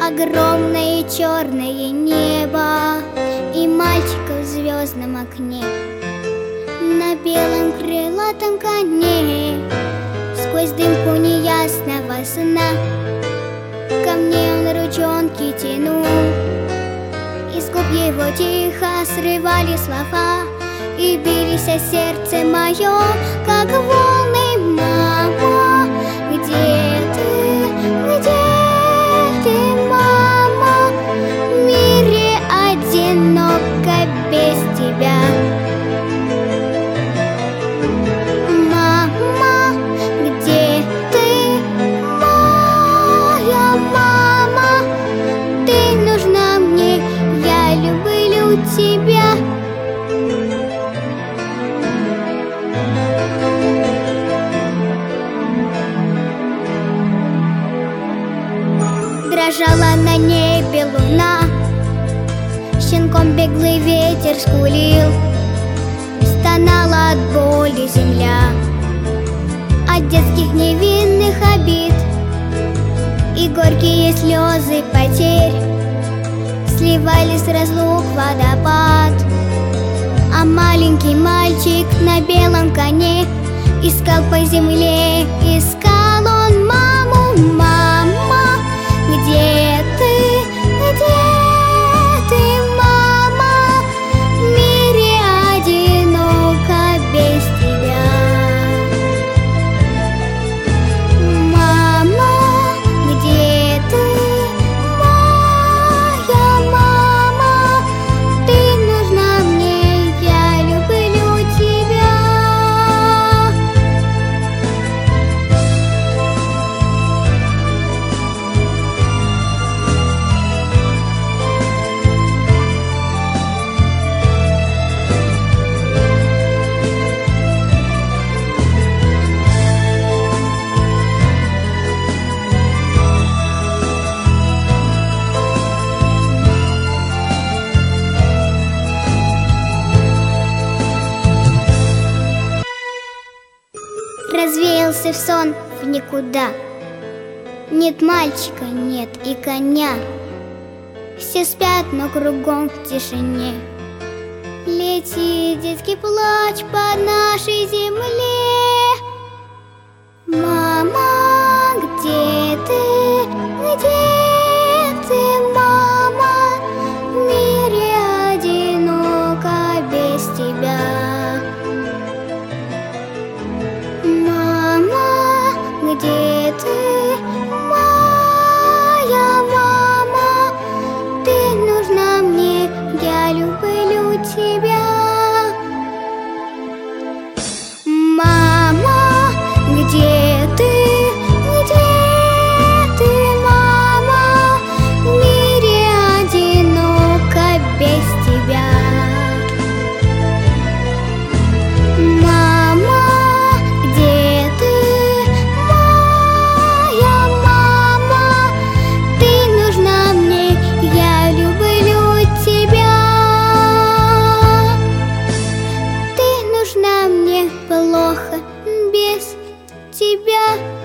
Огромное черное небо и мальчика в звездном окне на белом крылатом коне. Сквозь дымку неясного сна ко мне он ручонки тянул. Из губ его тихо срывали слова и бились о сердце мое, как волны. Мама, где ты, мама? В мире одиноко без тебя. Мама, где ты, моя мама? Ты нужна мне, я люблю тебя. Дрожала на небе луна, щенком беглый ветер скулил, стонала от боли земля, от детских невинных обид. И горькие слезы потерь сливались в разлук водопад. А маленький мальчик на белом коне искал по земле, искал он маму. Мама, где ты, мама? В мире одиноко без тебя. Мама, где ты, моя мама? Ты нужна мне, я люблю тебя. Развеялся в сон в никуда. Нет мальчика, нет и коня. Все спят, но кругом в тишине летит детский плач по нашей земле. Мама, где ты, мама? В мире одиноко без тебя. Мама, где ты, моя мама? Ты нужна мне, я люблю тебя. Мама, где ты, мама? В мире одиноко без тебя. Мама, где ты, моя мама? Ты нужна мне, я люблю тебя. Ты нужна мне, плохо без тебя.